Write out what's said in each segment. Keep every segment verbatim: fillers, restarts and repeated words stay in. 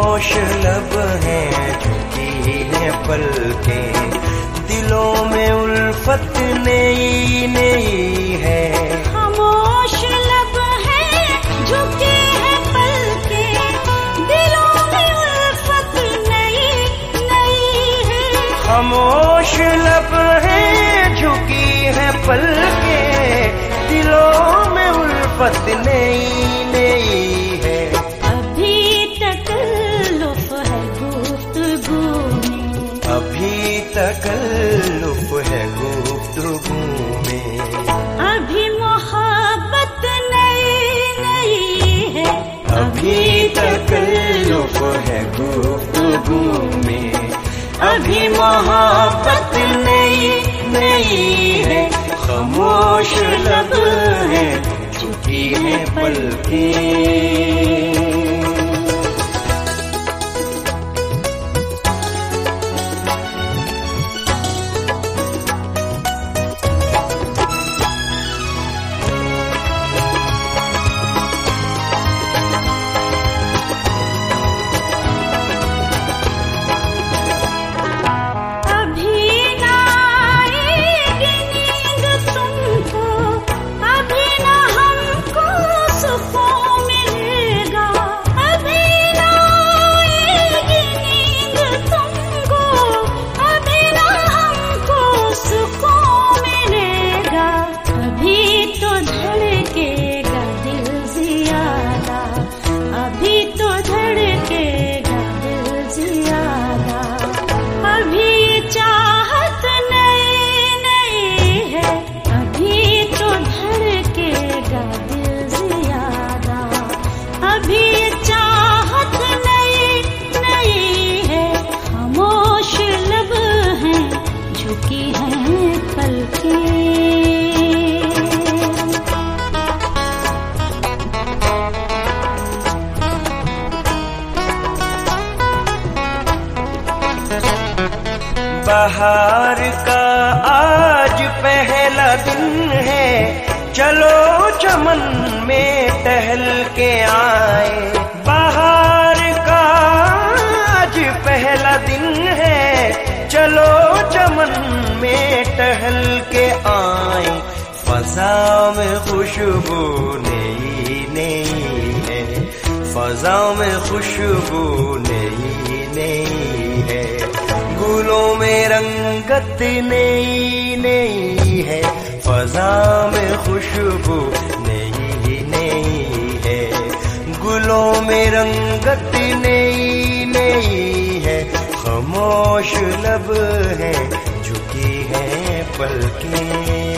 खामोश लब हैं झुकी है पलकें, दिलों में उल्फत नई नई है। खामोश लब हैं झुकी है पलकें, दिलों में उल्फत नई नई है। खामोश लब हैं झुकी है पलकें, दिलों में उल्फत नई नई है। अभी तक लुफ है गुफ्तगू में, अभी तक लुफ है गुफ्तगू में, अभी मोहब्बत नई नई है। अभी तक लुफ है गुफ्तगू में, अभी मोहब्बत नई नई है। खामोश लब है झुकी है पलकें। बहार का आज पहला दिन है, चलो चमन में टहल के आए। बहार का आज पहला दिन है, चलो चमन में टहल के आए। फजा में खुशबू नई नई है, फजा में खुशबू नई नई है। गुलों में रंगत नई नई है, फजा में खुशबू नई नई है। गुलों में रंगत नई नई है। खामोश लब है झुकी है पलकें।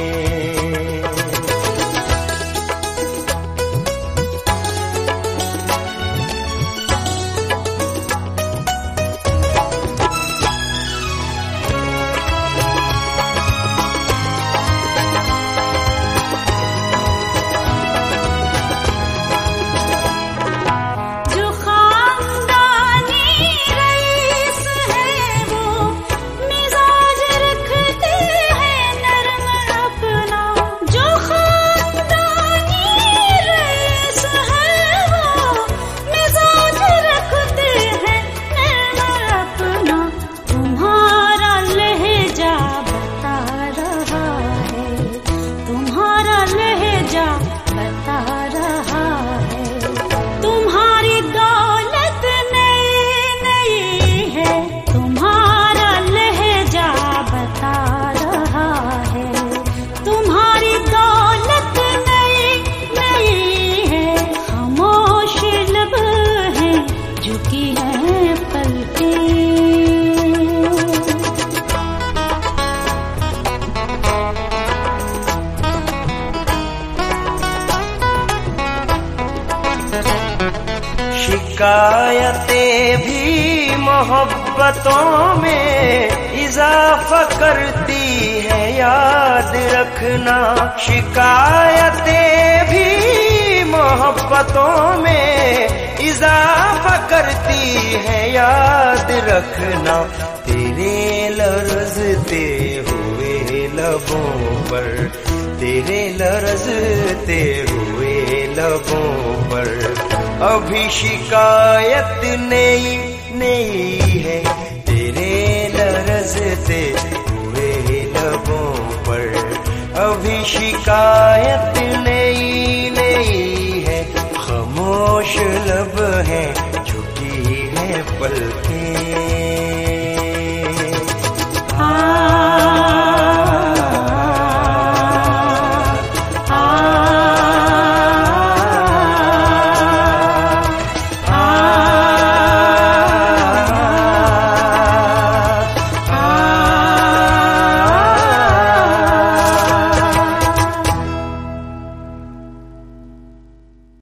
शिकायतें भी मोहब्बतों में इजाफा करती है, याद रखना। शिकायतें भी मोहब्बतों में इजाफा करती है, याद रखना। तेरे लरज़ते हुए लबों पर, तेरे लरज़ते हुए लबों पर अभी शिकायत नई नई है तेरे लरज़ते हुए लबों पर। अभी शिकायत नई नई है, खामोश लब है, झुकी है पलकें।